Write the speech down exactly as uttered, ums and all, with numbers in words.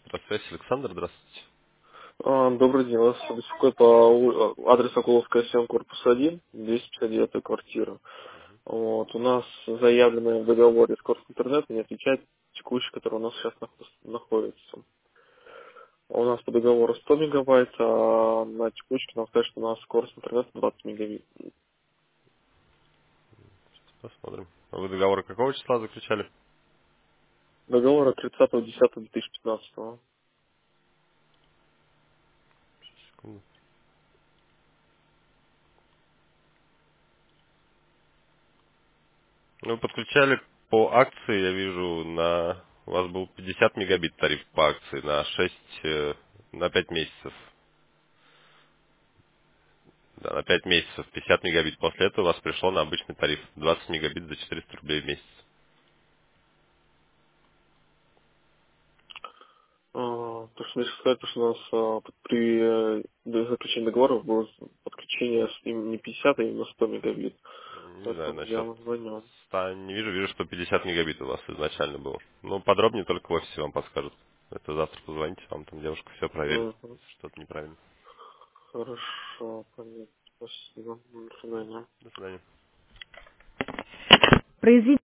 Связь, Александр, здравствуйте. А, Добрый день, вас беспокоит по у- адрес Соколовская семь, корпус один, двести пятьдесят девятая квартира. Вот, у нас заявленное в договоре скорость интернета не отвечает текущий, который у нас сейчас нах- находится. У нас по договору сто мегабайт, а на текущий нам скажут, что у нас скорость интернета двадцать мегабит. Посмотрим. А вы договор какого числа заключали? Договор от тридцатого десятого две тысячи пятнадцатого. Секунду. Ну, вы подключали по акции, я вижу, на... У вас был пятьдесят мегабит тариф по акции на шесть, э, на пять месяцев. Да, на пять месяцев пятьдесят мегабит. После этого у вас пришло на обычный тариф двадцать мегабит за четыреста рублей в месяц. А, То, что мне сказать, что у нас а, под- при э, до- заключении договора было подключение с- им не пятьдесят, а именно сто мегабит. Не знаю, Поэтому я насчет вам звоню. ста не вижу, вижу, что пятьдесят мегабит у вас изначально было. Ну, подробнее только в офисе вам подскажут. Это завтра позвоните, вам там девушка все проверит, Мгм. если что-то неправильно. Хорошо, понятно. Спасибо. До свидания. До свидания. Произведение